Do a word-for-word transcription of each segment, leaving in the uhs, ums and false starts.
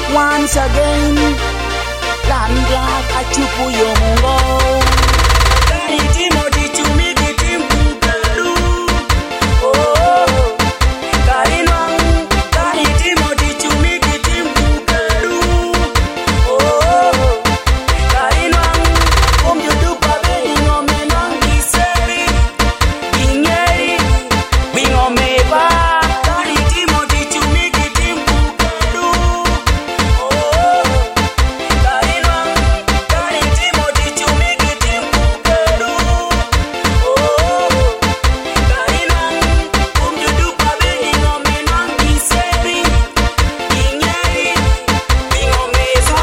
once again. Land black achupu yomungo. Kari Timothy chumiki timpukaru. Oh, kari nwang, kari Timothy chumiki timpukaru. Oh, kari nwang, kumjudu pabe ingome nang kiseri, ingeri, bingome ba. Kari Timothy chumiki timpukaru. Oh, kari nwang, kari Timothy chumiki timpukaru. Oh, kari nwang, kumjudu pabe ingome nang kiseri, ingeri, bingome ba.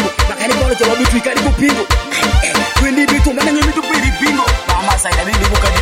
Kongo, makani kwa jawabu tuikari kupingo. Kwendi bitu mana nyemi tu pili bingo. Mama saya bibi buka